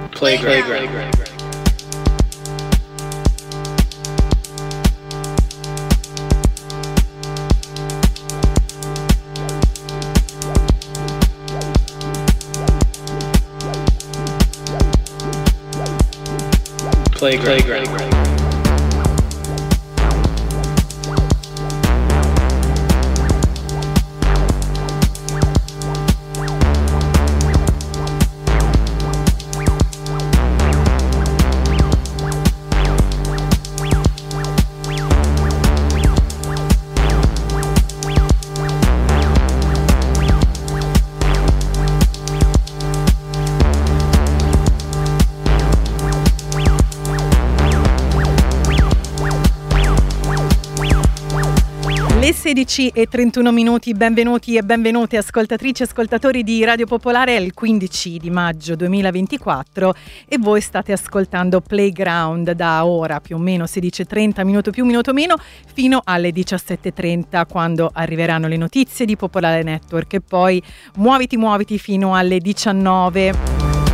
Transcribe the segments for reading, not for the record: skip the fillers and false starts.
Playground. Playground. Le 16:31, benvenuti e benvenute ascoltatrici e ascoltatori di Radio Popolare. È il 15 di maggio 2024 e voi state ascoltando Playground da ora più o meno 16:30, minuto più minuto meno, fino alle 17:30, quando arriveranno le notizie di Popolare Network, e poi muoviti fino alle 19.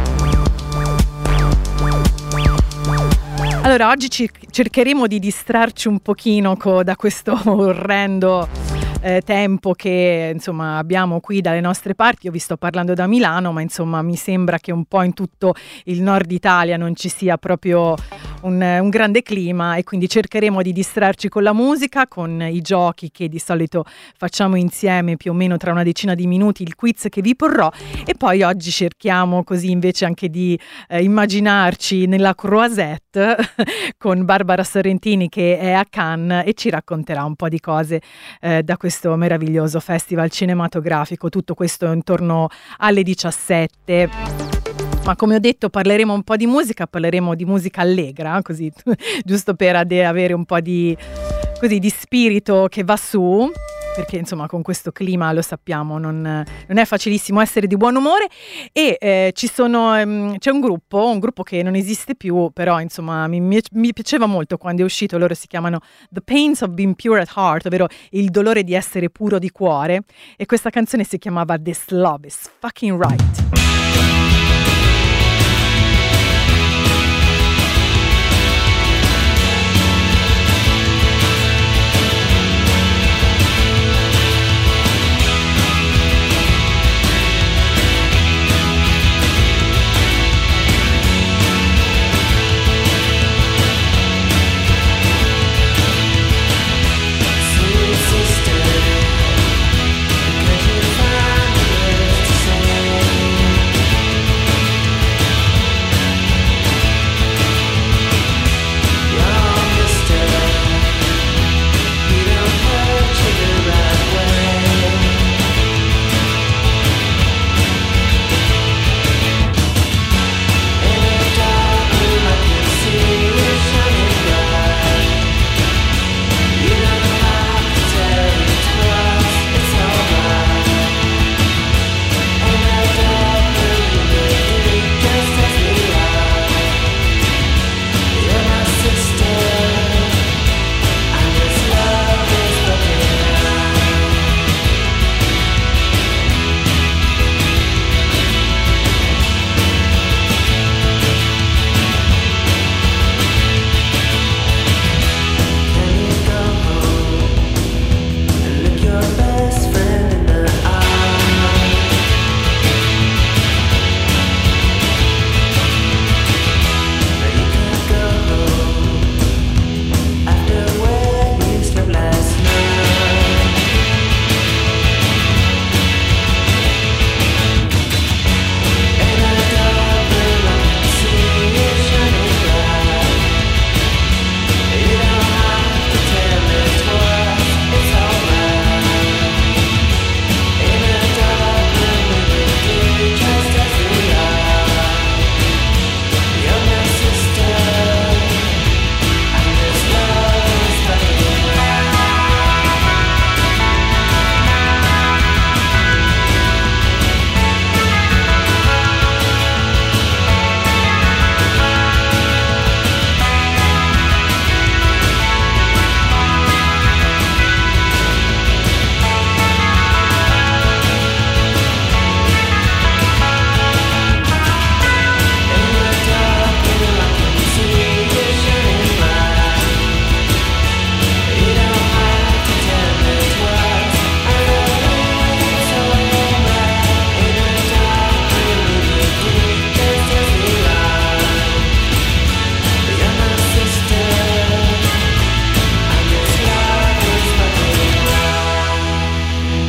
Allora, oggi cercheremo di distrarci un pochino da questo orrendo tempo che insomma abbiamo qui dalle nostre parti. Io vi sto parlando da Milano, ma insomma mi sembra che un po' in tutto il nord Italia non ci sia proprio un grande clima, e quindi cercheremo di distrarci con la musica, con i giochi che di solito facciamo insieme più o meno tra una decina di minuti, il quiz che vi porrò, e poi oggi cerchiamo così invece anche di immaginarci nella Croisette con Barbara Sorrentini, che è a Cannes e ci racconterà un po' di cose da questo meraviglioso festival cinematografico. Tutto questo intorno alle 17. Ma come ho detto, parleremo un po' di musica, parleremo di musica allegra, così giusto per avere un po' di spirito che va su, perché insomma con questo clima, lo sappiamo, non è facilissimo essere di buon umore. E c'è un gruppo che non esiste più, però insomma mi piaceva molto quando è uscito. Loro si chiamano The Pains of Being Pure at Heart, ovvero il dolore di essere puro di cuore, e questa canzone si chiamava This Love Is Fucking Right. Sister, could you find the words to say?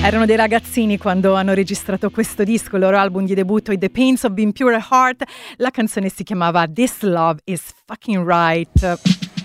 Erano dei ragazzini quando hanno registrato questo disco, il loro album di debutto, The Pains of Being Pure at Heart. La canzone si chiamava This Love Is Fucking Right.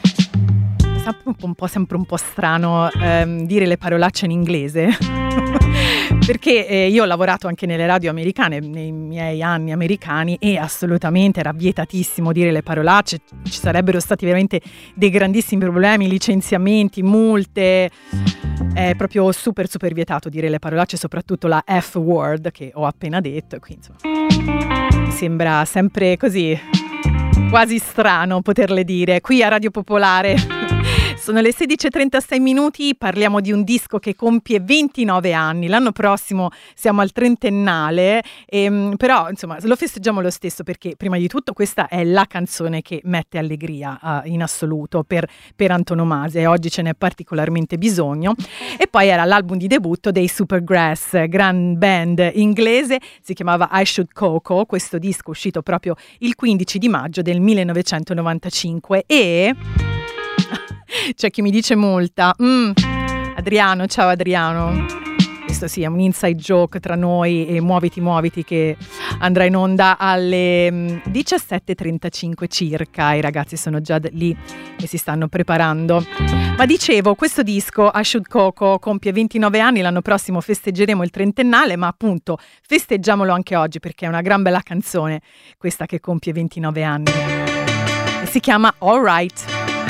Sempre un po' strano dire le parolacce in inglese perché io ho lavorato anche nelle radio americane nei miei anni americani e assolutamente era vietatissimo dire le parolacce, ci sarebbero stati veramente dei grandissimi problemi, licenziamenti, multe, è proprio super vietato dire le parolacce, soprattutto la F-word che ho appena detto, e qui insomma mi sembra sempre così quasi strano poterle dire qui a Radio Popolare. Sono le 16:36, parliamo di un disco che compie 29 anni, l'anno prossimo siamo al trentennale, però insomma lo festeggiamo lo stesso perché prima di tutto questa è la canzone che mette allegria in assoluto per antonomasia e oggi ce n'è particolarmente bisogno. E poi era l'album di debutto dei Supergrass, gran band inglese, si chiamava I Should Coco, questo disco uscito proprio il 15 di maggio del 1995 e... C'è chi mi dice multa. Adriano, ciao Adriano. Questo sì, è un inside joke tra noi e Muoviti che andrà in onda alle 17:35 circa. I ragazzi sono già lì e si stanno preparando. Ma dicevo, questo disco, I Should Coco, compie 29 anni, l'anno prossimo festeggeremo il trentennale, ma appunto festeggiamolo anche oggi perché è una gran bella canzone questa che compie 29 anni. E si chiama All Right.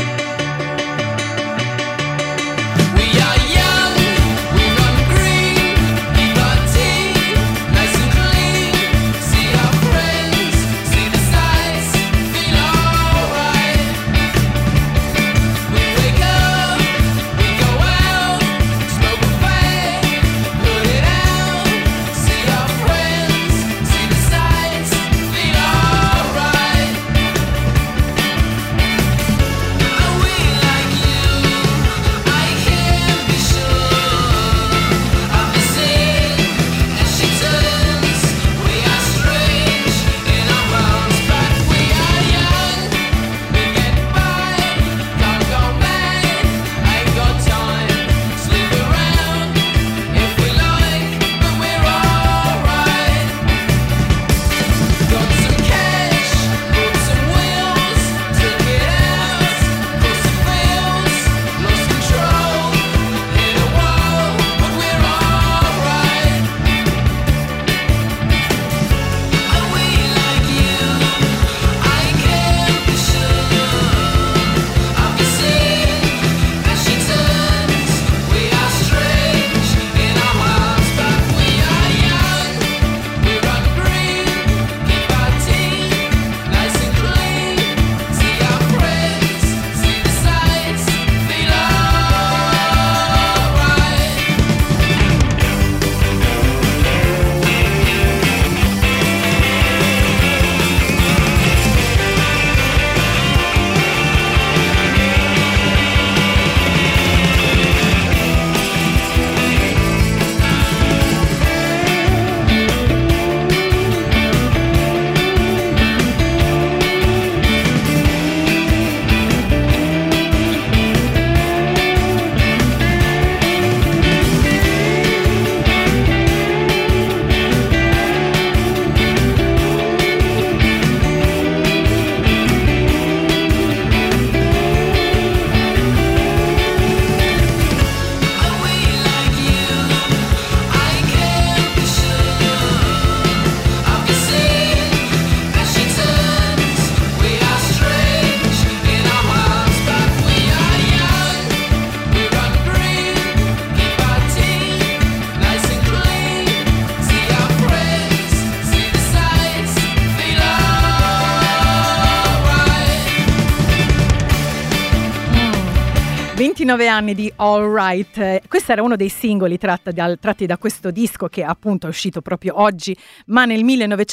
Anni di All Right. Questo era uno dei singoli tratti da questo disco che appunto è uscito proprio oggi, ma nel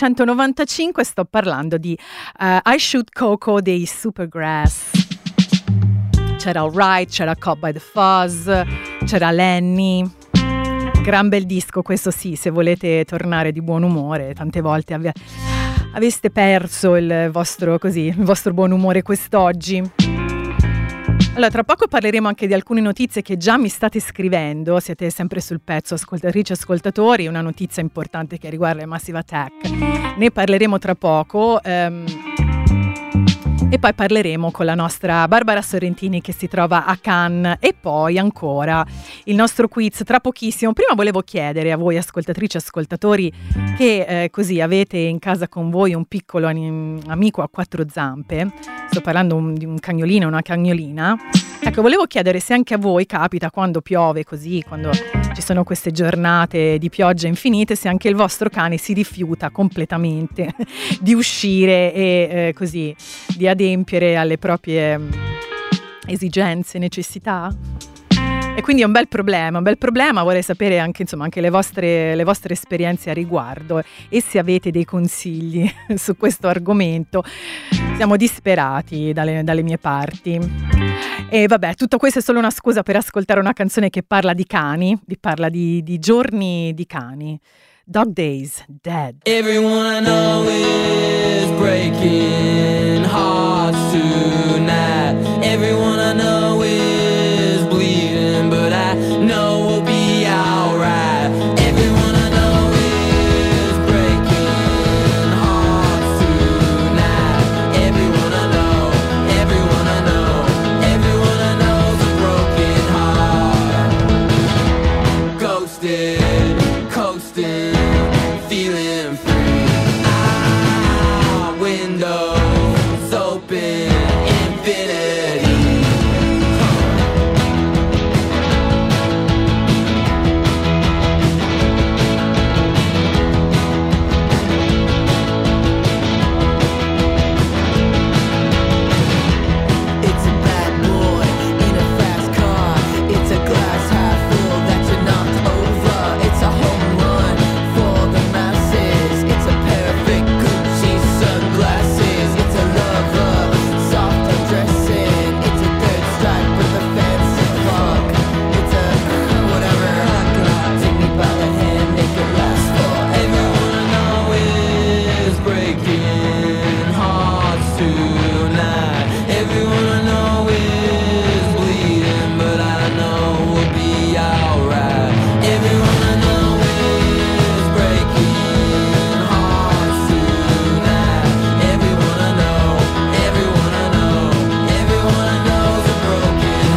1995. Sto parlando di I Should Coco dei Supergrass. C'era All Right, c'era Caught by the Fuzz, c'era Lenny. Gran bel disco questo, sì, se volete tornare di buon umore. Tante volte aveste perso il vostro buon umore quest'oggi. Allora, tra poco parleremo anche di alcune notizie che già mi state scrivendo, siete sempre sul pezzo, ascoltatrici e ascoltatori, una notizia importante che riguarda il Massive Attack. Ne parleremo tra poco. E poi parleremo con la nostra Barbara Sorrentini che si trova a Cannes, e poi ancora il nostro quiz tra pochissimo. Prima volevo chiedere a voi ascoltatrici e ascoltatori che così avete in casa con voi un piccolo amico a quattro zampe, sto parlando di un cagnolino e una cagnolina. Ecco, volevo chiedere se anche a voi capita, quando piove così, quando ci sono queste giornate di pioggia infinite, se anche il vostro cane si rifiuta completamente di uscire e così di adempiere alle proprie esigenze, necessità. E quindi è un bel problema, vorrei sapere anche, insomma, anche le vostre esperienze a riguardo e se avete dei consigli su questo argomento. Siamo disperati dalle mie parti. E vabbè, tutto questo è solo una scusa per ascoltare una canzone che parla di cani, parla di giorni di cani. Dog Days, Dead. Everyone I know is breaking hearts tonight. Everyone I know is bleeding, but I know we'll be alright. Everyone I know is breaking hearts tonight. Everyone I know, everyone I know, everyone I know's a broken heart. Ghosted, coasting, feeling free. Windows open, infinity. It's a bad boy in a fast car. It's a glass half full that you knocked over. It's a home run for the masses. It's a perfect Gucci sunglasses. It's a lover, soft undressing. It's a third strike with a fancy fuck. It's a whatever. Take me by the hand, make it last forever. Everyone I know is breaking hearts tonight. Everyone I know is bleeding, but I know we'll be alright. Everyone I know is breaking hearts tonight. Everyone I know, everyone I know, everyone I know's a broken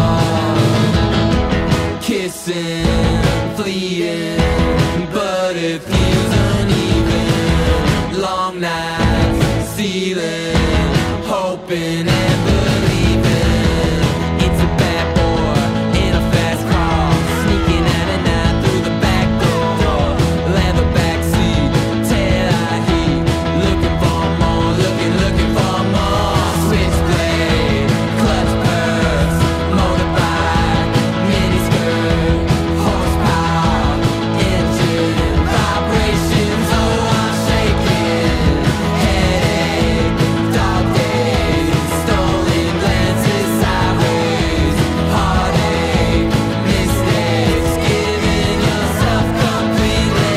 heart. Kissing, fleeting, but it feels uneven. Long nights, ceiling, hoping and believing. It's a bad boy in a fast car, sneaking out at night through the back door. Leather backseat, tail eye heat, looking for more, looking for more. Switchblade, clutch purse, motorbike, miniskirt, horsepower, engine, vibrations. Oh, I'm shaking, headache, dog days, stolen glances sideways, heartache, mistakes, giving yourself completely.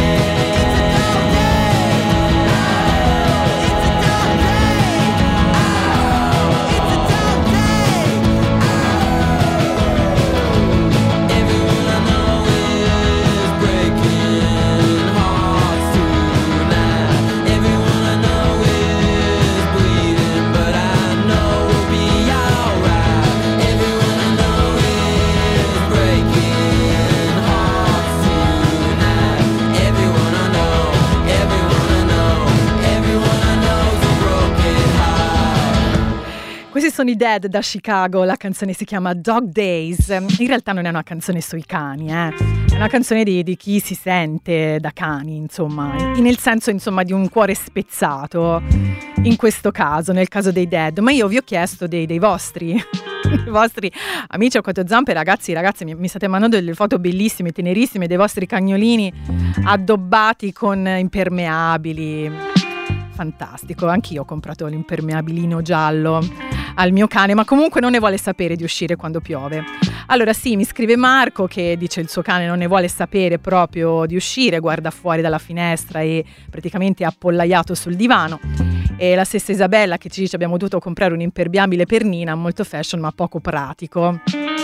Everyone I know is breaking hearts tonight. Everyone I know is bleeding, but I know we'll be alright. Everyone I know is breaking hearts tonight. Everyone I know, everyone I know, everyone I know's a broken heart. Questi sono i Dead da Chicago, la canzone si chiama Dog Days. In realtà non è una canzone sui cani, è una canzone di chi si sente da cani, insomma, nel senso, insomma, di un cuore spezzato, in questo caso, nel caso dei Dead. Ma io vi ho chiesto dei vostri i vostri amici a quattro zampe, ragazzi, ragazze, mi state mandando delle foto bellissime, tenerissime, dei vostri cagnolini addobbati con impermeabili. Fantastico, anch'io ho comprato l'impermeabilino giallo al mio cane, ma comunque non ne vuole sapere di uscire quando piove. Allora sì, mi scrive Marco che dice il suo cane non ne vuole sapere proprio di uscire, guarda fuori dalla finestra e praticamente è appollaiato sul divano. E la stessa Isabella che ci dice: abbiamo dovuto comprare un impermeabile per Nina, molto fashion ma poco pratico.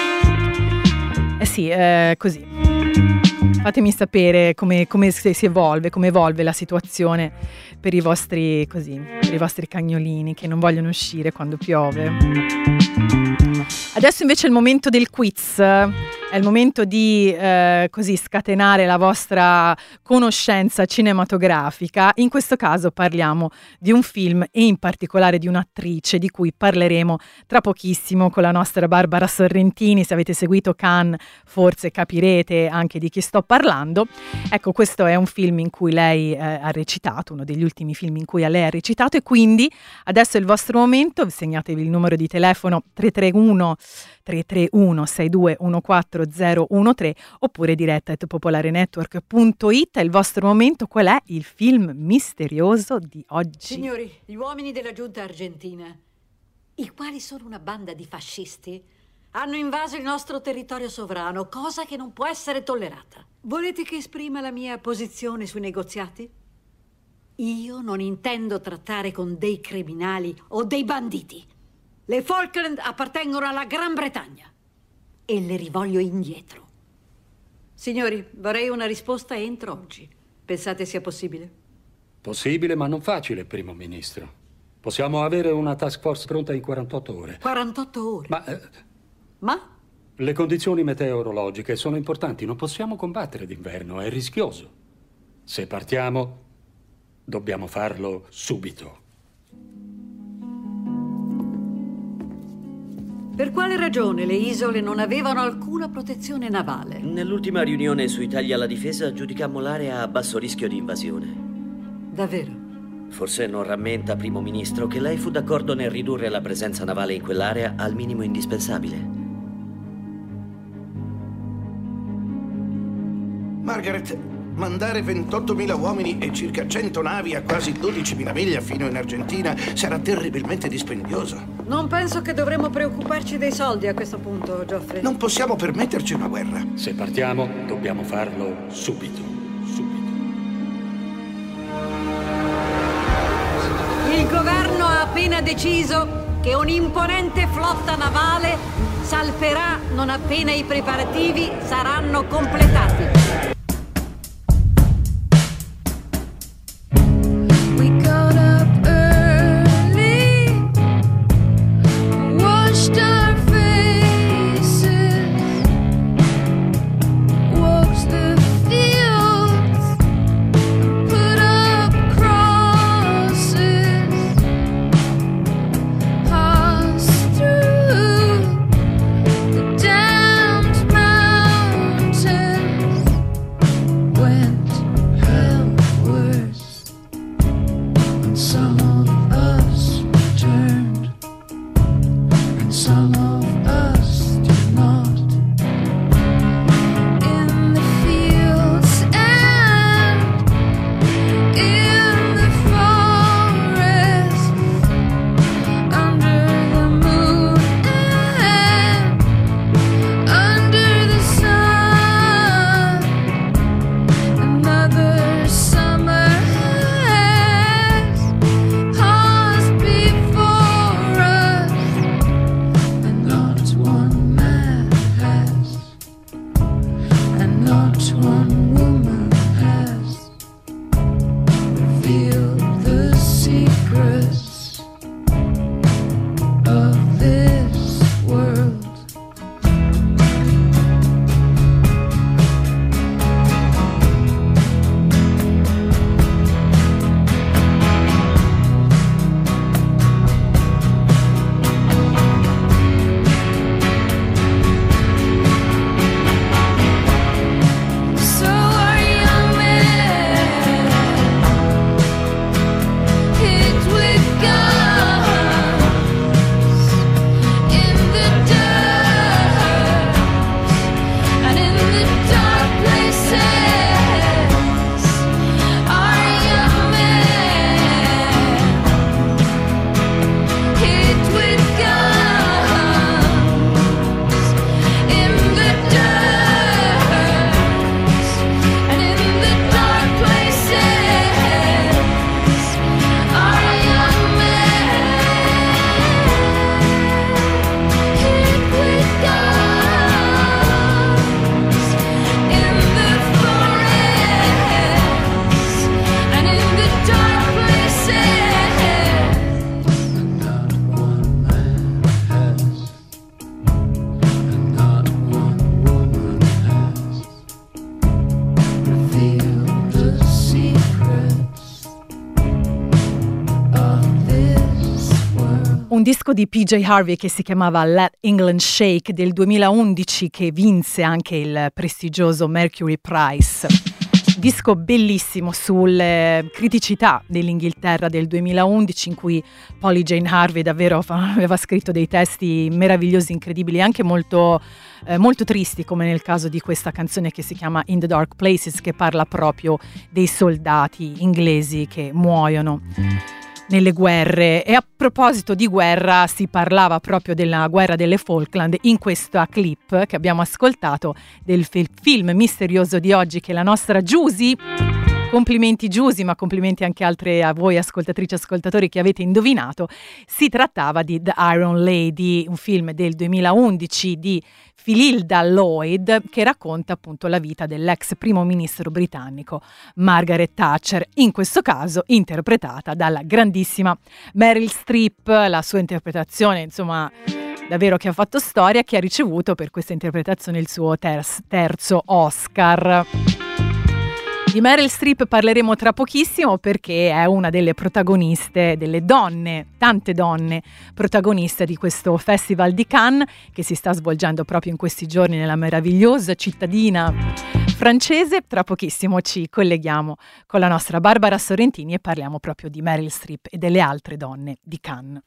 Sì, così. Fatemi sapere come si evolve, come evolve la situazione per i vostri cagnolini che non vogliono uscire quando piove. Adesso invece è il momento del quiz, è il momento di così scatenare la vostra conoscenza cinematografica. In questo caso parliamo di un film e in particolare di un'attrice di cui parleremo tra pochissimo con la nostra Barbara Sorrentini. Se avete seguito Cannes forse capirete anche di chi sto parlando. Ecco, questo è un film in cui lei ha recitato, uno degli ultimi film in cui lei ha recitato, e quindi adesso è il vostro momento. Segnatevi il numero di telefono 331 6214013 oppure diretta@popolarenetwork.it. È il vostro momento. Qual è il film misterioso di oggi? Signori, gli uomini della giunta argentina, i quali sono una banda di fascisti, hanno invaso il nostro territorio sovrano, cosa che non può essere tollerata. Volete che esprima la mia posizione sui negoziati? Io non intendo trattare con dei criminali o dei banditi. Le Falkland appartengono alla Gran Bretagna e le rivoglio indietro. Signori, vorrei una risposta entro oggi. Pensate sia possibile? Possibile, ma non facile, primo ministro. Possiamo avere una task force pronta in 48 ore. 48 ore? Ma? Le condizioni meteorologiche sono importanti. Non possiamo combattere d'inverno, è rischioso. Se partiamo, dobbiamo farlo subito. Per quale ragione le isole non avevano alcuna protezione navale? Nell'ultima riunione sui tagli alla difesa giudicammo l'area a basso rischio di invasione. Davvero? Forse non rammenta, primo ministro, che lei fu d'accordo nel ridurre la presenza navale in quell'area al minimo indispensabile. Margaret, mandare 28.000 uomini e circa 100 navi a quasi 12.000 miglia fino in Argentina sarà terribilmente dispendioso. Non penso che dovremmo preoccuparci dei soldi a questo punto, Geoffrey. Non possiamo permetterci una guerra. Se partiamo, dobbiamo farlo subito. Il governo ha appena deciso che un'imponente flotta navale salperà non appena i preparativi saranno completati. Un disco di PJ Harvey che si chiamava Let England Shake del 2011, che vinse anche il prestigioso Mercury Prize. Disco bellissimo sulle criticità dell'Inghilterra del 2011, in cui Polly Jane Harvey davvero aveva scritto dei testi meravigliosi, incredibili, anche molto tristi, come nel caso di questa canzone che si chiama In the Dark Places, che parla proprio dei soldati inglesi che muoiono nelle guerre. E a proposito di guerra, si parlava proprio della guerra delle Falkland in questa clip che abbiamo ascoltato del film misterioso di oggi, che la nostra Giusy, complimenti Giusy, ma complimenti anche a voi ascoltatrici e ascoltatori che avete indovinato, si trattava di The Iron Lady, un film del 2011 di Philida Lloyd, che racconta appunto la vita dell'ex primo ministro britannico Margaret Thatcher, in questo caso interpretata dalla grandissima Meryl Streep. La sua interpretazione, insomma, davvero che ha fatto storia, che ha ricevuto per questa interpretazione il suo terzo Oscar. Di Meryl Streep parleremo tra pochissimo, perché è una delle protagoniste, delle donne, tante donne protagoniste di questo Festival di Cannes, che si sta svolgendo proprio in questi giorni nella meravigliosa cittadina francese. Tra pochissimo ci colleghiamo con la nostra Barbara Sorrentini e parliamo proprio di Meryl Streep e delle altre donne di Cannes.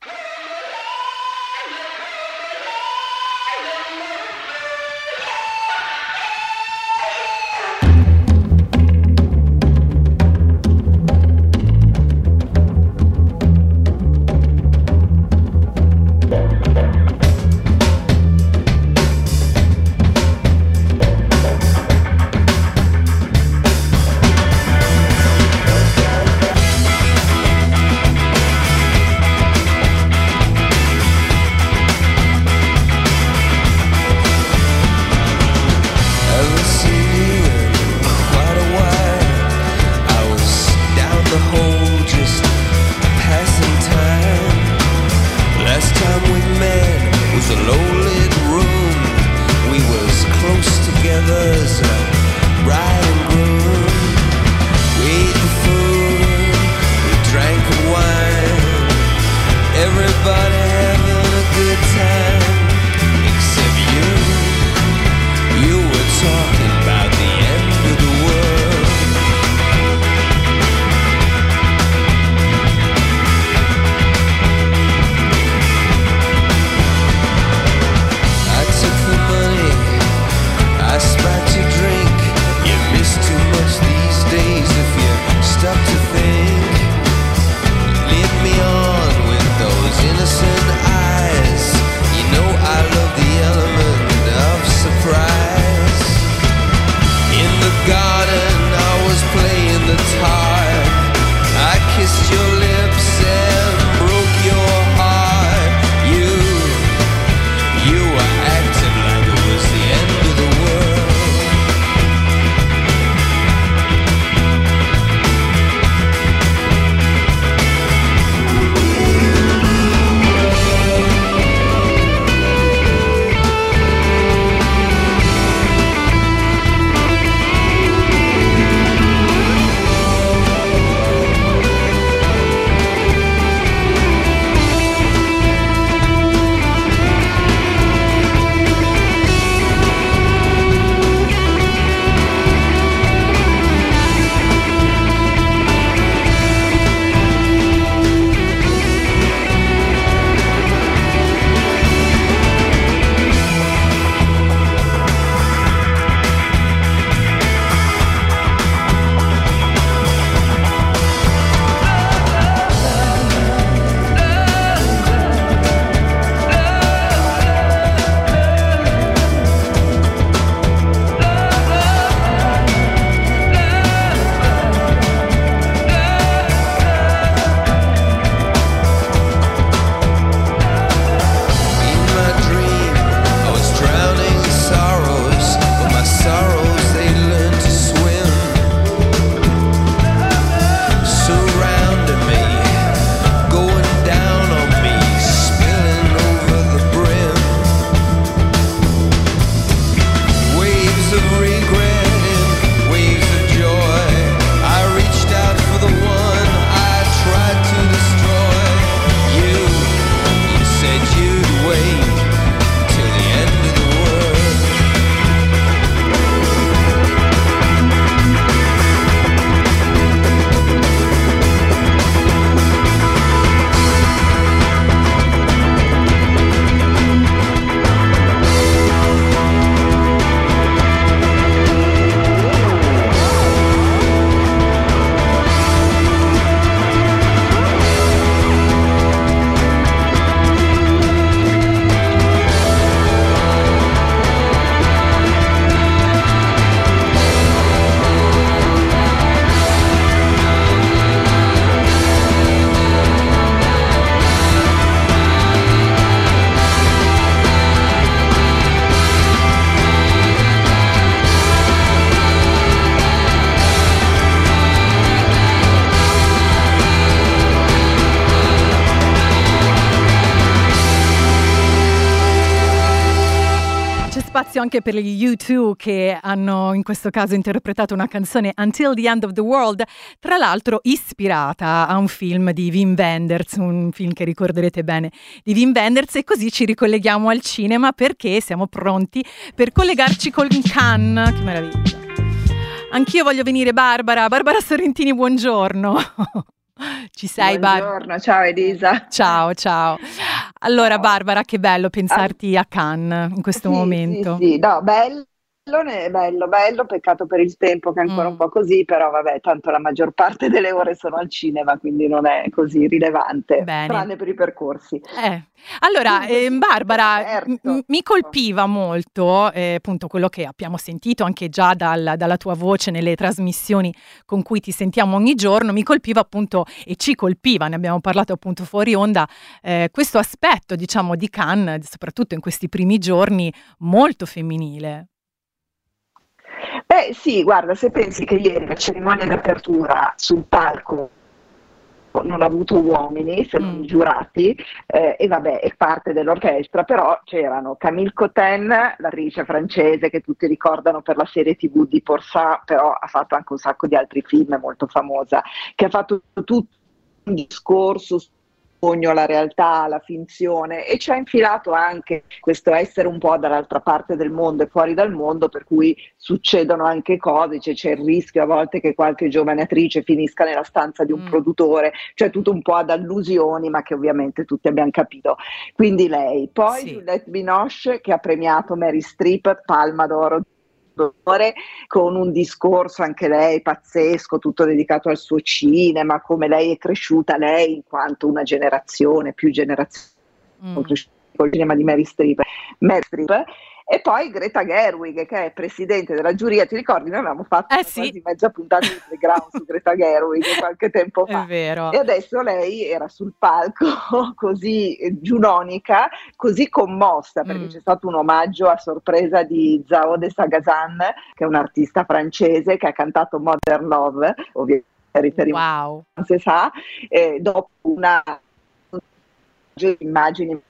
spazio anche per gli U2 che hanno in questo caso interpretato una canzone Until the End of the World, tra l'altro ispirata a un film di Wim Wenders, un film che ricorderete bene di Wim Wenders, e così ci ricolleghiamo al cinema perché siamo pronti per collegarci con Cannes. Che meraviglia! Anch'io voglio venire, Barbara Sorrentini, buongiorno. Ci sei, Barbara? Buongiorno, ciao Elisa. Ciao. Allora, Barbara, che bello pensarti a Cannes in questo momento. Sì, no, bello, peccato per il tempo che è ancora un po' così, però vabbè, tanto la maggior parte delle ore sono al cinema, quindi non è così rilevante, tranne per i percorsi. Allora, Barbara, certo. mi colpiva molto appunto quello che abbiamo sentito anche già dalla tua voce nelle trasmissioni con cui ti sentiamo ogni giorno. Mi colpiva appunto, e ci colpiva, ne abbiamo parlato appunto fuori onda, questo aspetto, diciamo, di Cannes, soprattutto in questi primi giorni, molto femminile. Beh sì, guarda, se pensi che ieri la cerimonia d'apertura sul palco non ha avuto uomini, se non i giurati, e vabbè, è parte dell'orchestra, però c'erano Camille Cotin, l'attrice francese che tutti ricordano per la serie TV di Porcin, però ha fatto anche un sacco di altri film, è molto famosa, che ha fatto tutto un discorso sul sogno, la realtà, la finzione, e ci ha infilato anche questo essere un po' dall'altra parte del mondo e fuori dal mondo, per cui succedono anche cose, cioè c'è il rischio a volte che qualche giovane attrice finisca nella stanza di un produttore, cioè tutto un po' ad allusioni, ma che ovviamente tutti abbiamo capito. Quindi lei, poi Juliette Binoche che ha premiato Meryl Streep, Palma d'Oro, con un discorso anche lei pazzesco, tutto dedicato al suo cinema, come lei è cresciuta, lei in quanto una generazione, più generazioni cresciuta col cinema di Meryl Streep. E poi Greta Gerwig, che è presidente della giuria. Ti ricordi? Noi avevamo fatto quasi mezza puntata di Playground su Greta Gerwig qualche tempo fa. È vero. E adesso lei era sul palco così giunonica, così commossa, perché c'è stato un omaggio a sorpresa di Zao de Sagazan, che è un artista francese che ha cantato Modern Love, ovviamente non si sa, dopo una immagini.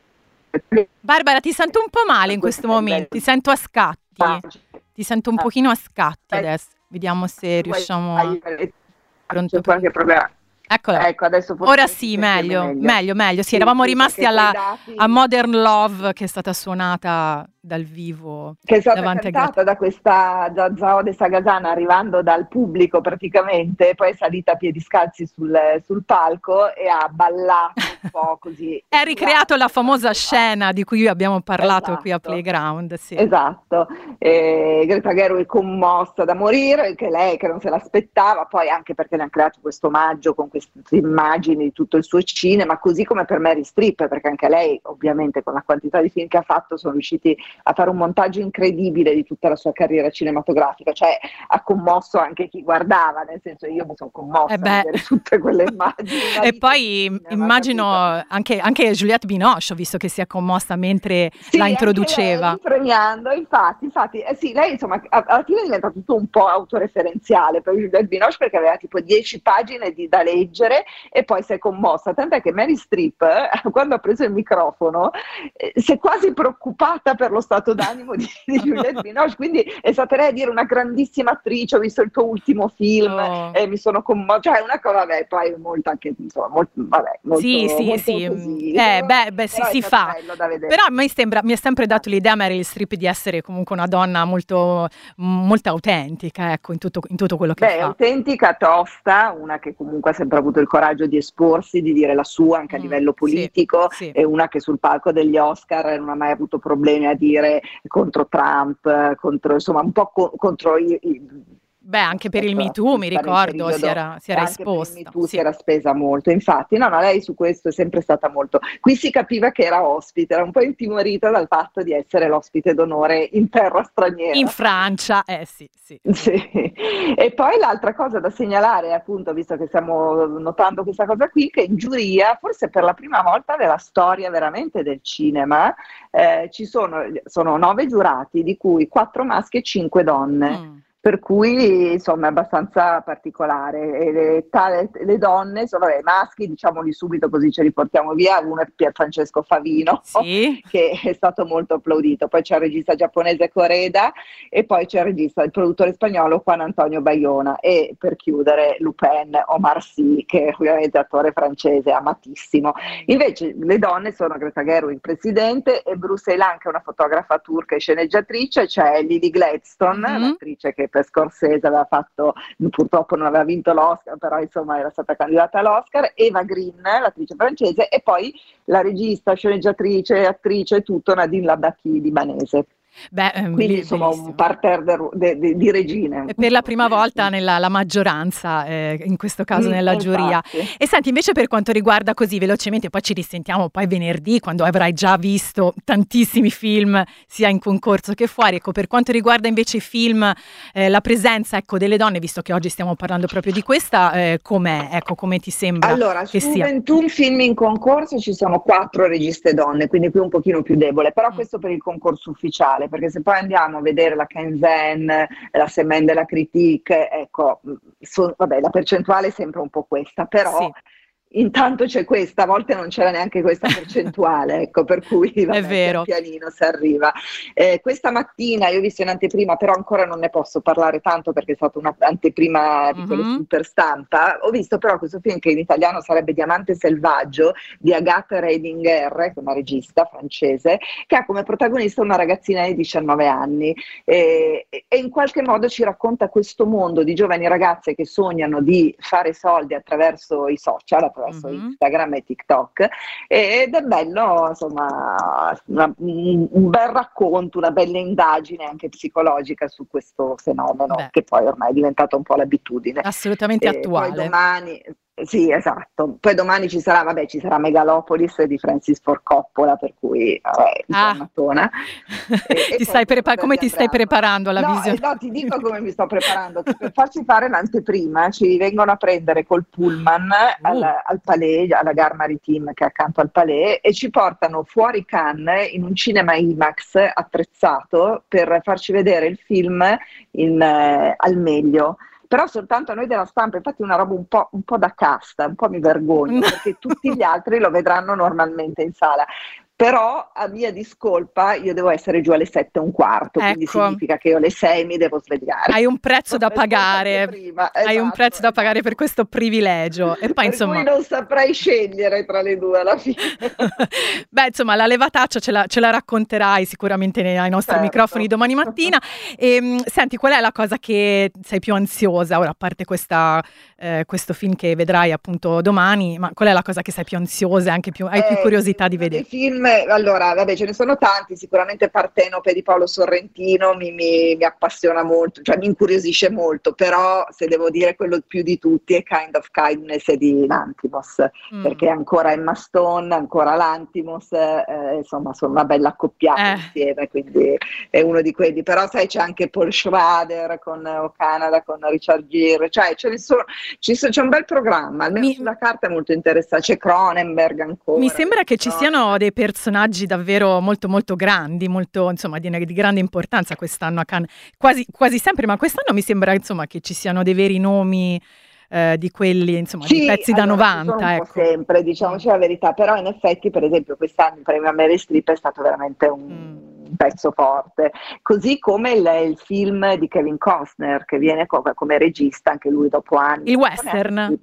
Barbara, ti sento un po' male in questo momento, ti sento a scatti, ti sento un pochino a scatti adesso, vediamo se riusciamo a... Pronto? Qualche problema. Eccola. Ecco, adesso ora sì, meglio. Sì, eravamo rimasti a Modern Love, che è stata suonata dal vivo, che è stata cantata da Zao de Sagazan, arrivando dal pubblico praticamente, poi è salita a piedi scalzi sul palco e ha ballato un po' così. È ricreato la famosa scena di cui abbiamo parlato qui a Playground. Sì. Esatto, Greta Gerwig commossa da morire, che lei che non se l'aspettava, poi anche perché le hanno creato questo omaggio con queste immagini di tutto il suo cinema, così come per Meryl Streep, perché anche lei ovviamente con la quantità di film che ha fatto sono riusciti a fare un montaggio incredibile di tutta la sua carriera cinematografica, cioè ha commosso anche chi guardava, nel senso io mi sono commossa a vedere tutte quelle immagini. E poi immagino anche Juliette Binoche, visto che si è commossa mentre la introduceva. Lei, premiando, infatti sì, lei insomma alla fine diventa tutto un po' autoreferenziale per Juliette Binoche, perché aveva tipo 10 pagine da leggere e poi si è commossa, tant'è che Meryl Streep quando ha preso il microfono si è quasi preoccupata per lo stato d'animo di Juliette Binoche, quindi è stata lei a dire: una grandissima attrice, ho visto il tuo ultimo film e mi sono commossa, cioè una cosa, vabbè, poi molto anche insomma, molto sì. Così, si fa, però mi è sempre dato l'idea Meryl Streep di essere comunque una donna molto, molto autentica, ecco, in tutto quello che fa. Autentica, tosta, una che comunque ha sempre avuto il coraggio di esporsi, di dire la sua anche a livello politico, è una che sul palco degli Oscar non ha mai avuto problemi a dire contro Trump, contro insomma un po' contro anche per il Me Too, mi ricordo, si era esposta. Per il Me Too si era spesa molto, infatti, no, lei su questo è sempre stata molto... Qui si capiva che era ospite, era un po' intimorita dal fatto di essere l'ospite d'onore in terra straniera. In Francia, sì. E poi l'altra cosa da segnalare, appunto, visto che stiamo notando questa cosa qui, che in giuria, forse per la prima volta nella storia veramente del cinema, sono 9 giurati, di cui 4 maschi e 5 donne. per cui insomma è abbastanza particolare. E le donne, insomma, i maschi, diciamoli subito così ce li portiamo via, uno è Pierfrancesco Favino, Sì. che è stato molto applaudito, poi c'è il regista giapponese Koreda e poi c'è il produttore spagnolo Juan Antonio Bayona, e per chiudere Lupin, Omar Sy, che è ovviamente attore francese amatissimo. Invece le donne sono Greta Gerwig, presidente, e Bruce Ceylan, che è una fotografa turca e sceneggiatrice, c'è Lily Gladstone, l'attrice che per Scorsese aveva fatto, purtroppo non aveva vinto l'Oscar, però insomma era stata candidata all'Oscar, Eva Green, l'attrice francese, e poi la regista, sceneggiatrice, attrice, tutto Nadine Labaki, libanese. Beh, Quindi insomma un parterre di regine. Per la prima volta nella la maggioranza, in questo caso nella giuria. E senti, invece per quanto riguarda, così velocemente, poi ci risentiamo poi venerdì quando avrai già visto tantissimi film sia in concorso che fuori, ecco, per quanto riguarda invece i film, la presenza, ecco, delle donne, visto che oggi stiamo parlando proprio di questa, com'è? Ecco, come ti sembra allora, che su sia? 21 film in concorso ci sono 4 registe donne, quindi qui un pochino più debole, però questo per il concorso ufficiale, perché se poi andiamo a vedere la Kenzen, la Semaine de la Critique, ecco, vabbè, la percentuale è sempre un po' questa, però Sì. intanto c'è questa, a volte non c'era neanche questa percentuale, ecco, per cui vabbè, È vero. pian pianino si arriva. Questa mattina io ho visto in anteprima, però ancora non ne posso parlare tanto perché è stata un'anteprima di quelle super stampa, ho visto però questo film che in italiano sarebbe Diamante selvaggio, di Agathe Reidinger, che è una regista francese, che ha come protagonista una ragazzina di 19 anni e in qualche modo ci racconta questo mondo di giovani ragazze che sognano di fare soldi attraverso i social, attraverso Instagram e TikTok, ed è bello, insomma, un bel racconto, una bella indagine anche psicologica su questo fenomeno. Beh, che poi ormai è diventato un po' l'abitudine. assolutamente attuale. Poi domani, sì, esatto, poi domani ci sarà Megalopolis di Francis Ford Coppola, per cui giornatona. Come ti stai preparando alla visione? No, ti dico come mi sto preparando, che per farci fare l'anteprima ci vengono a prendere col pullman al Palais, alla Gare Maritime che è accanto al Palais, e ci portano fuori Cannes in un cinema IMAX attrezzato per farci vedere il film al meglio. Però soltanto a noi della stampa, infatti è una roba un po' da casta, un po' mi vergogno, perché tutti gli altri lo vedranno normalmente in sala. Però a mia discolpa io devo essere giù alle 7:15, quindi Ecco. significa che io alle 6 mi devo svegliare. Hai un prezzo da pagare, hai un prezzo da pagare per questo privilegio. E poi Per insomma, cui non saprei scegliere tra le due alla fine. beh, insomma, la levataccia ce la racconterai sicuramente ai nostri Certo. microfoni domani mattina. Senti, qual è la cosa che sei più ansiosa? Ora, a parte questo film che vedrai appunto domani, ma qual è la cosa che sei più ansiosa e hai più curiosità di vedere? I film, allora, vabbè, ce ne sono tanti, sicuramente Partenope di Paolo Sorrentino mi appassiona molto, cioè mi incuriosisce molto, però se devo dire quello più di tutti è Kind of Kindness di Lanthimos, perché ancora Emma Stone, ancora Lanthimos, insomma sono una bella accoppiata insieme, quindi è uno di quelli. Però sai, c'è anche Paul Schrader con O Canada, con Richard Gere, cioè c'è un bel programma, almeno sulla carta è molto interessante, c'è Cronenberg ancora. Mi sembra che ci siano dei personaggi davvero molto molto grandi, molto, insomma, di grande importanza quest'anno a Cannes, quasi sempre, ma quest'anno mi sembra, insomma, che ci siano dei veri nomi di quelli, insomma, di pezzi da 90, ecco. Sempre, diciamoci la verità, però in effetti, per esempio, quest'anno il premio a Meryl Streep è stato veramente un pezzo forte, così come il film di Kevin Costner, che viene come regista anche lui dopo anni. Il western?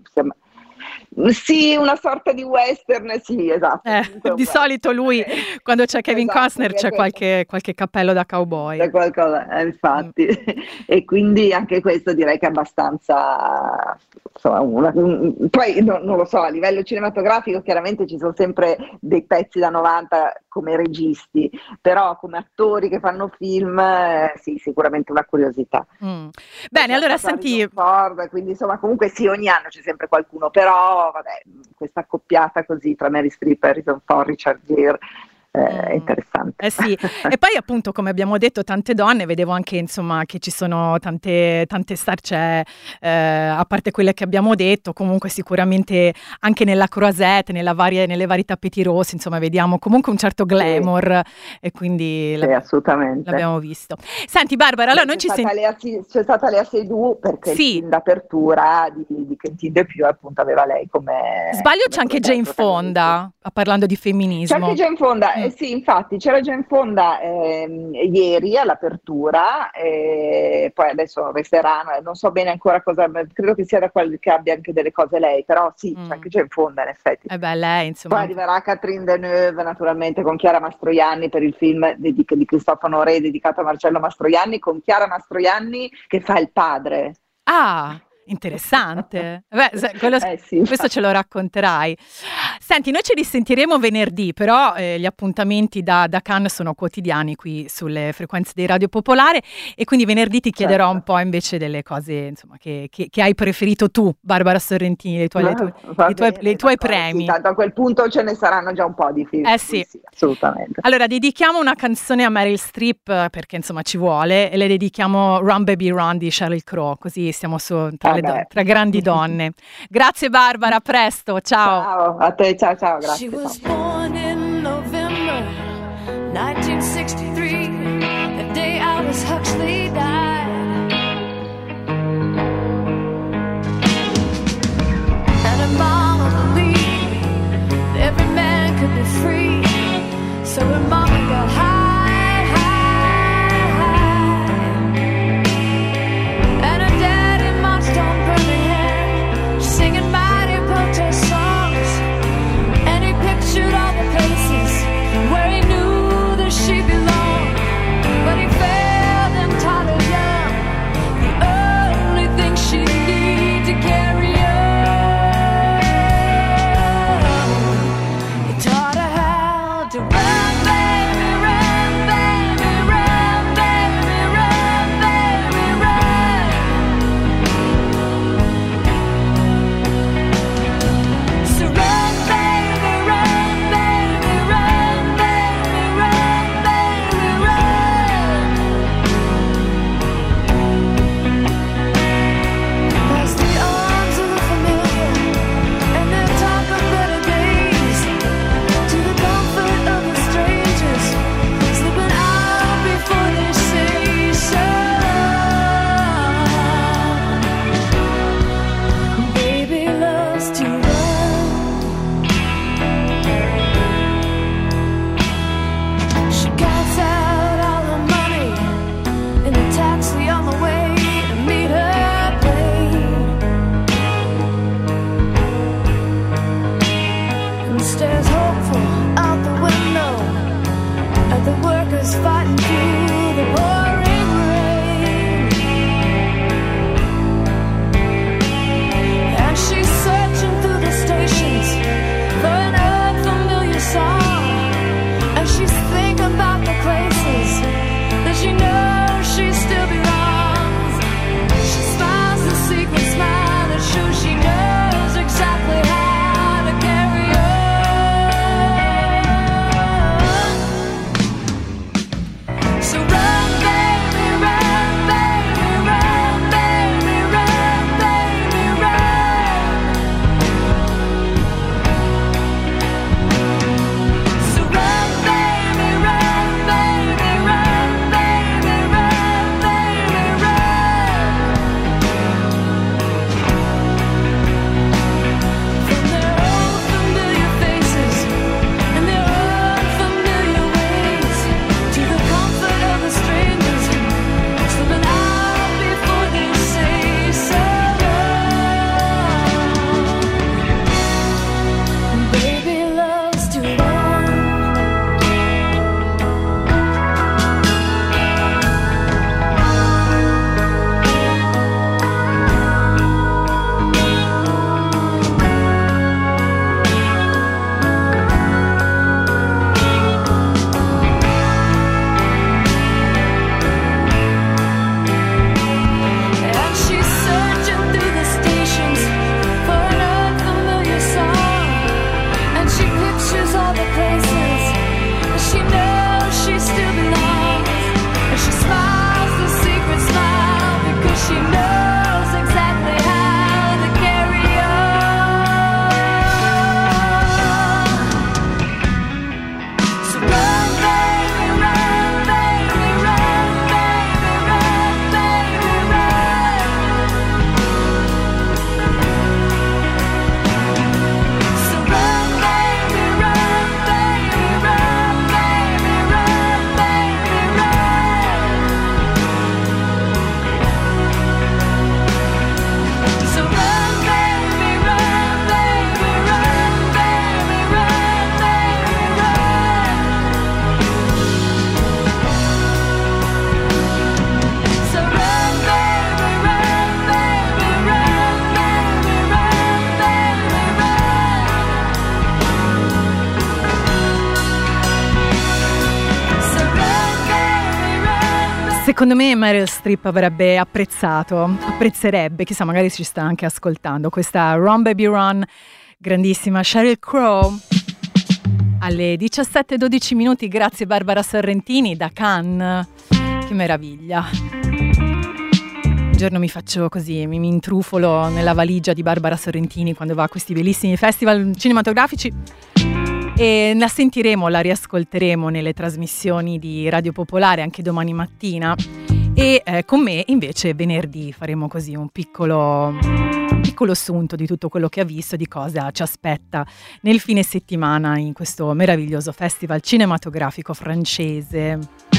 Sì, una sorta di western, sì, esatto. Di solito lui, quando c'è Kevin Costner, c'è qualche cappello da cowboy. C'è qualcosa, infatti. E quindi anche questo direi che è abbastanza, insomma, poi non lo so, a livello cinematografico chiaramente ci sono sempre dei pezzi da 90 come registi, però come attori che fanno film, sì, sicuramente una curiosità. Bene, allora senti... Ford, quindi insomma comunque sì, ogni anno c'è sempre qualcuno, però vabbè, questa accoppiata così tra Meryl Streep, Harrison Ford, Richard Gere, interessante. Sì, e poi appunto come abbiamo detto tante donne, vedevo anche insomma che ci sono tante star, c'è a parte quelle che abbiamo detto, comunque sicuramente anche nella Croisette, nelle vari tappeti rossi, insomma vediamo comunque un certo glamour e quindi assolutamente. l'abbiamo visto. Senti Barbara, allora noi c'è stata Lea Seydoux perché il film d'apertura di Quentin Dupieux appunto aveva lei come... Sbaglio, c'è anche Jane Fonda, parlando di femminismo. C'è anche Jane Fonda, sì, infatti c'era Jane Fonda ieri all'apertura, poi adesso resteranno, non so bene ancora cosa, credo che sia che abbia anche delle cose lei, però sì, c'è anche Jane Fonda in effetti. Lei insomma. Poi arriverà Catherine Deneuve naturalmente con Chiara Mastroianni per il film di Cristofano Re dedicato a Marcello Mastroianni, con Chiara Mastroianni che fa il padre. Ah, interessante. Questo ce lo racconterai. Senti, noi ci risentiremo venerdì, però gli appuntamenti da Cannes sono quotidiani qui sulle frequenze di Radio Popolare e quindi venerdì ti chiederò un po' invece delle cose insomma che hai preferito tu, Barbara Sorrentini, i tuoi premi. Sì, tanto a quel punto ce ne saranno già un po' di film. Sì, assolutamente. Allora dedichiamo una canzone a Meryl Streep perché insomma ci vuole e le dedichiamo Run Baby Run di Sheryl Crow, così siamo tra grandi donne. Grazie Barbara, a presto, ciao. Ciao, a te, ciao, grazie. She was born in November 1963, the day Aldous Huxley died. And her mama believed that every man could be free, so her mama got high. Where he knew that she belonged, but he failed entirely. Secondo me Meryl Streep apprezzerebbe, chissà, magari ci sta anche ascoltando, questa Run Baby Run, grandissima Sheryl Crow. Alle 17:12 minuti, grazie Barbara Sorrentini da Cannes, che meraviglia. Un giorno mi faccio così, mi intrufolo nella valigia di Barbara Sorrentini quando va a questi bellissimi festival cinematografici e la sentiremo, la riascolteremo nelle trasmissioni di Radio Popolare anche domani mattina e con me invece venerdì faremo così un piccolo assunto di tutto quello che ha visto, di cosa ci aspetta nel fine settimana in questo meraviglioso festival cinematografico francese.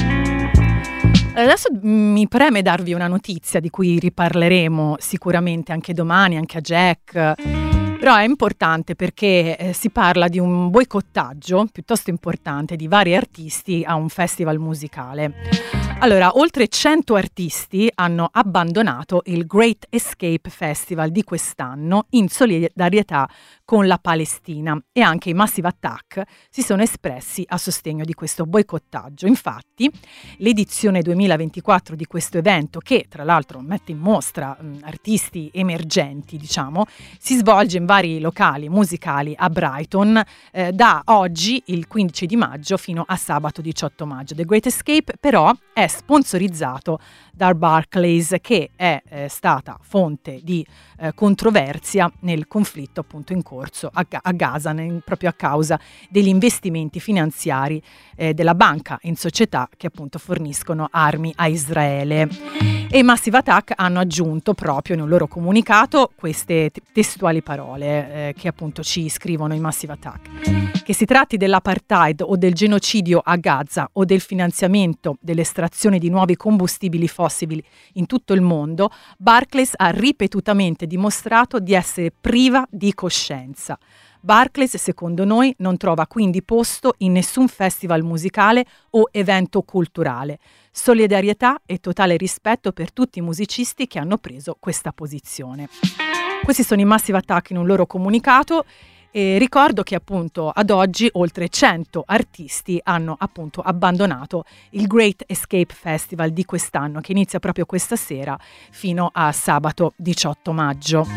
Adesso mi preme darvi una notizia di cui riparleremo sicuramente anche domani, anche a Jack. Però è importante perché si parla di un boicottaggio piuttosto importante di vari artisti a un festival musicale. Allora, oltre 100 artisti hanno abbandonato il Great Escape Festival di quest'anno in solidarietà con la Palestina e anche i Massive Attack si sono espressi a sostegno di questo boicottaggio. Infatti, l'edizione 2024 di questo evento, che tra l'altro mette in mostra artisti emergenti, diciamo, si svolge in vari locali musicali a Brighton da oggi, il 15 di maggio, fino a sabato 18 maggio. The Great Escape però è sponsorizzato da Barclays, che è stata fonte di controversia nel conflitto appunto in corso a Gaza, proprio a causa degli investimenti finanziari della banca in società che appunto forniscono armi a Israele. E i Massive Attack hanno aggiunto proprio nel loro comunicato queste testuali parole che appunto ci scrivono i Massive Attack: che si tratti dell'apartheid o del genocidio a Gaza o del finanziamento dell'estrazione di nuovi combustibili fossili in tutto il mondo, Barclays ha ripetutamente dimostrato di essere priva di coscienza. Barclays, secondo noi, non trova quindi posto in nessun festival musicale o evento culturale. Solidarietà e totale rispetto per tutti i musicisti che hanno preso questa posizione. Questi sono i Massive Attack in un loro comunicato. E ricordo che appunto ad oggi oltre 100 artisti hanno appunto abbandonato il Great Escape Festival di quest'anno, che inizia proprio questa sera fino a sabato 18 maggio.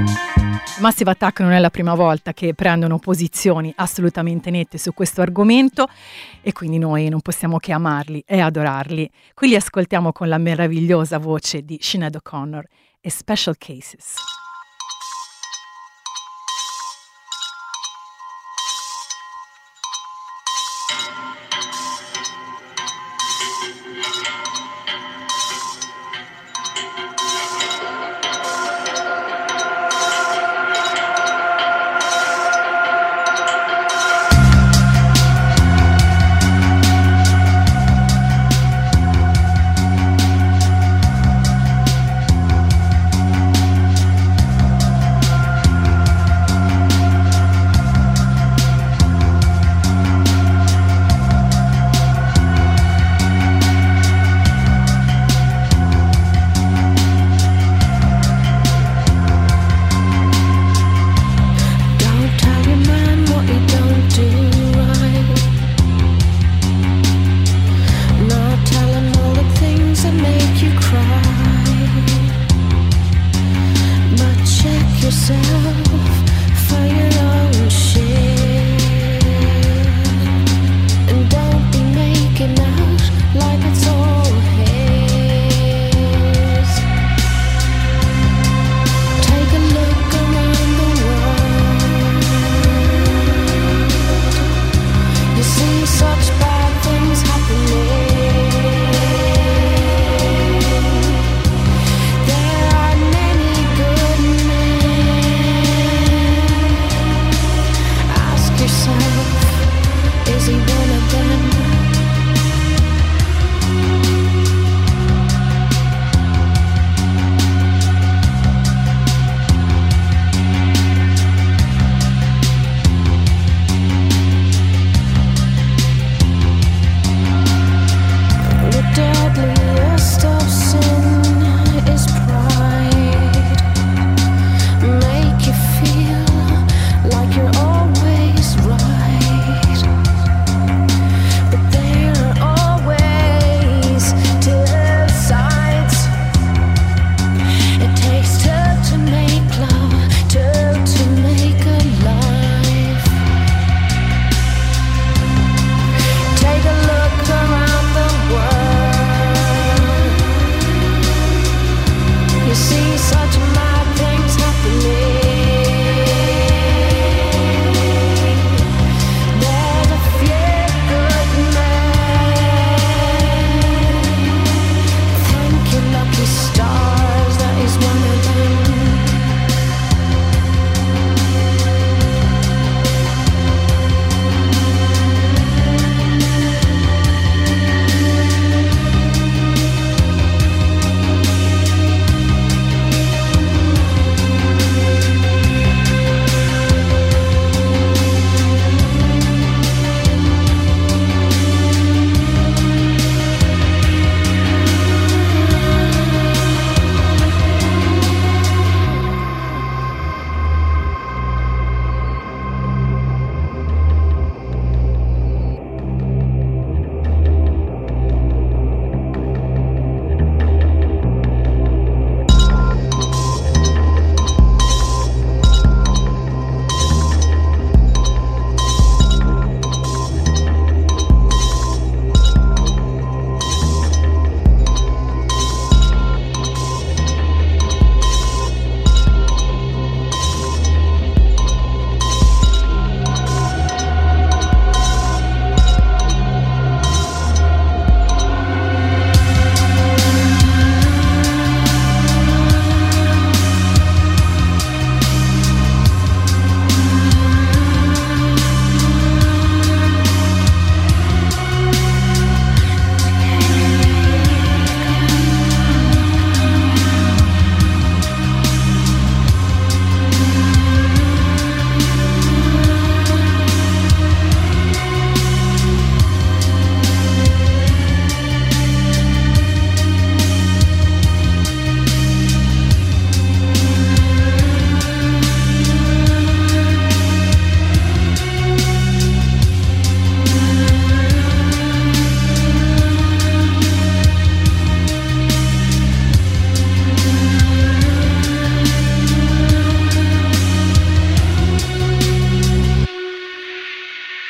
Massive Attack non è la prima volta che prendono posizioni assolutamente nette su questo argomento e quindi noi non possiamo che amarli e adorarli. Qui li ascoltiamo con la meravigliosa voce di Sinead O'Connor e Special Cases. Like you're always right.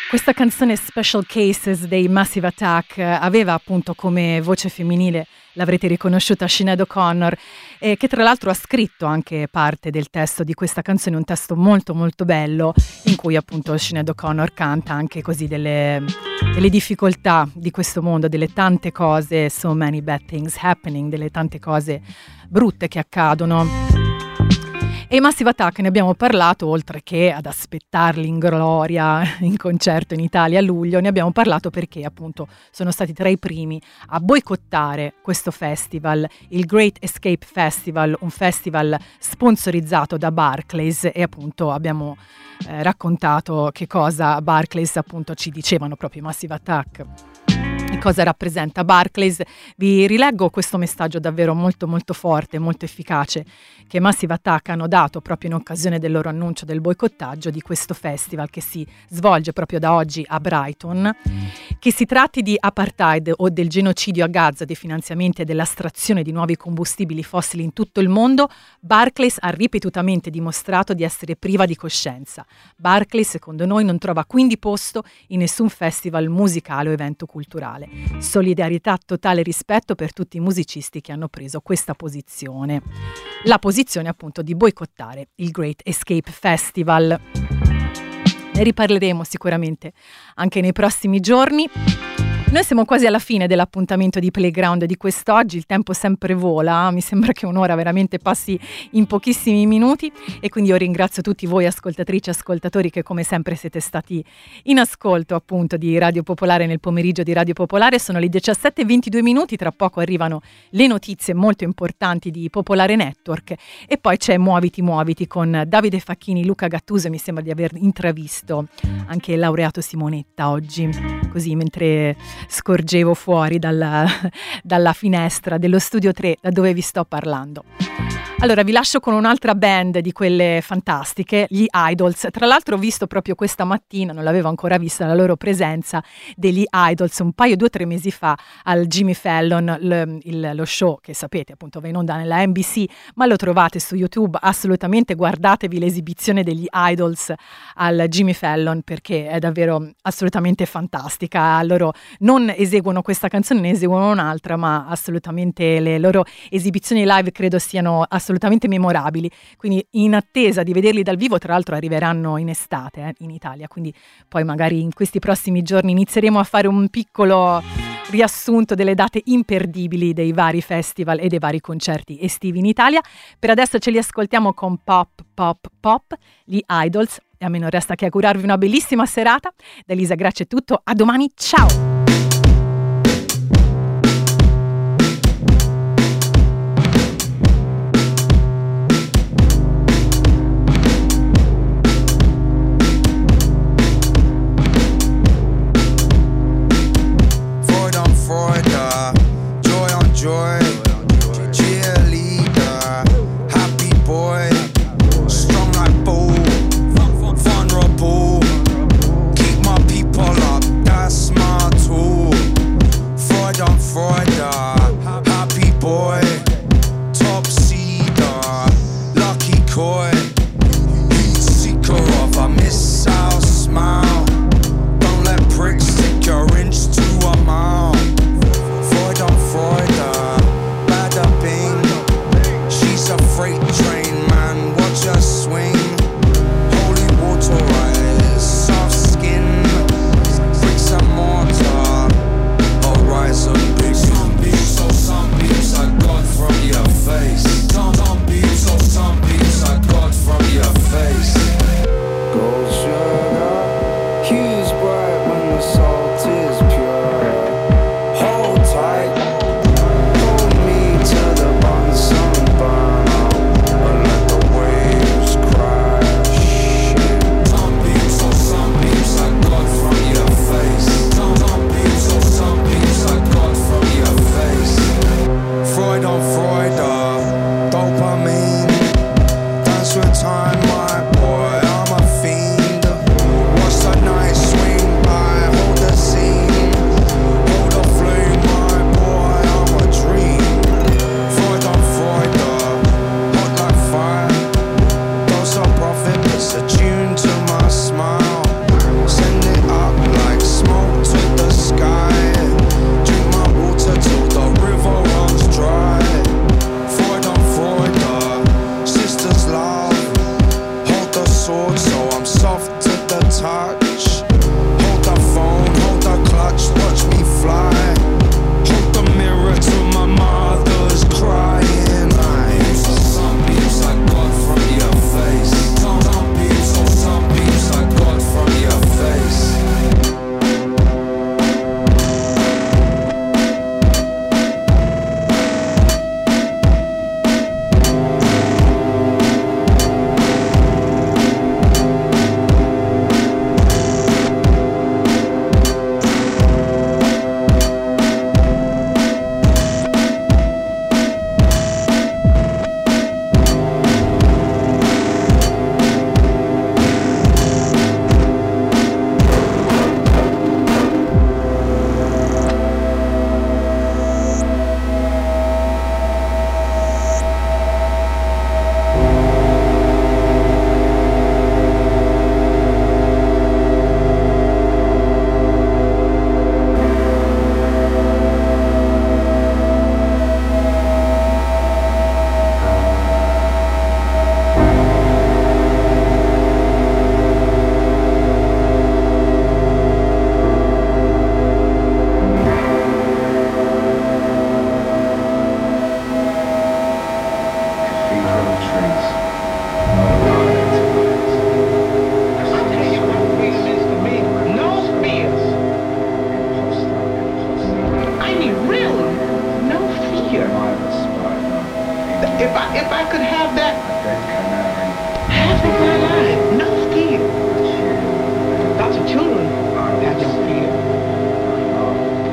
Questa canzone Special Cases dei Massive Attack aveva appunto come voce femminile, l'avrete riconosciuta, Sinéad O'Connor, che tra l'altro ha scritto anche parte del testo di questa canzone, un testo molto molto bello in cui appunto Sinéad O'Connor canta anche così delle difficoltà di questo mondo, delle tante cose, so many bad things happening, delle tante cose brutte che accadono. E i Massive Attack ne abbiamo parlato, oltre che ad aspettarli in gloria in concerto in Italia a luglio, ne abbiamo parlato perché appunto sono stati tra i primi a boicottare questo festival, il Great Escape Festival, un festival sponsorizzato da Barclays, e appunto abbiamo raccontato che cosa Barclays appunto ci dicevano proprio i Massive Attack. Cosa rappresenta Barclays. Vi rileggo questo messaggio davvero molto molto forte, molto efficace, che Massive Attack hanno dato proprio in occasione del loro annuncio del boicottaggio di questo festival che si svolge proprio da oggi a Brighton. Che si tratti di apartheid o del genocidio a Gaza, dei finanziamenti e dell'astrazione di nuovi combustibili fossili in tutto il mondo, Barclays ha ripetutamente dimostrato di essere priva di coscienza. Barclays, secondo noi, non trova quindi posto in nessun festival musicale o evento culturale. Solidarietà, totale rispetto per tutti i musicisti che hanno preso questa posizione. La posizione appunto di boicottare il Great Escape Festival. Ne riparleremo sicuramente anche nei prossimi giorni. Noi siamo quasi alla fine dell'appuntamento di Playground di quest'oggi, il tempo sempre vola, mi sembra che un'ora veramente passi in pochissimi minuti, e quindi io ringrazio tutti voi ascoltatrici e ascoltatori che come sempre siete stati in ascolto appunto di Radio Popolare nel pomeriggio di Radio Popolare. Sono le 17:22 minuti, tra poco arrivano le notizie molto importanti di Popolare Network e poi c'è Muoviti con Davide Facchini, Luca Gattuso, e mi sembra di aver intravisto anche il laureato Simonetta oggi, così mentre scorgevo fuori dalla finestra dello studio 3 da dove vi sto parlando. Allora vi lascio con un'altra band di quelle fantastiche, gli Idols. Tra l'altro ho visto proprio questa mattina, non l'avevo ancora vista la loro presenza, degli Idols un paio, 2 o 3 mesi fa al Jimmy Fallon, lo show che sapete appunto va in onda nella NBC, ma lo trovate su YouTube, assolutamente guardatevi l'esibizione degli Idols al Jimmy Fallon perché è davvero assolutamente fantastica. Loro non eseguono questa canzone, ne eseguono un'altra, ma assolutamente le loro esibizioni live credo siano assolutamente memorabili, quindi in attesa di vederli dal vivo. Tra l'altro arriveranno in estate in Italia, quindi poi magari in questi prossimi giorni inizieremo a fare un piccolo riassunto delle date imperdibili dei vari festival e dei vari concerti estivi in Italia. Per adesso ce li ascoltiamo con Pop, gli Idols, e a me non resta che augurarvi una bellissima serata. Da Elisa Gracci è tutto, a domani, ciao! Joy, cheerleader, happy boy, strong like bull, vulnerable, keep my people up, that's my tool. Freud on Freuder, happy boy, top seeder, lucky koi, heat seeker of a missile smile. Don't let pricks stick your inch to a mile. Freud on Freuder, bada bing. She's a freight train, man, watch her swing. Holy water rise, soft skin, bricks and mortar, horizon big. Some beams I got from your face. Some beams I got from your face. Gold sugar, hues bright when the salt is pure. Hold tight, hold me to the bottom, sunburn out, and let the waves crash in. Some beams I got from your face. Some beams I got from your face. Freud on Freuder, dopamine, dance with time, my boy, I'm a fiend.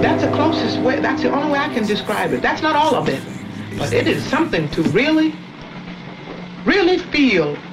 That's the closest way, that's the only way I can describe it. That's not all of it, but it is something to really feel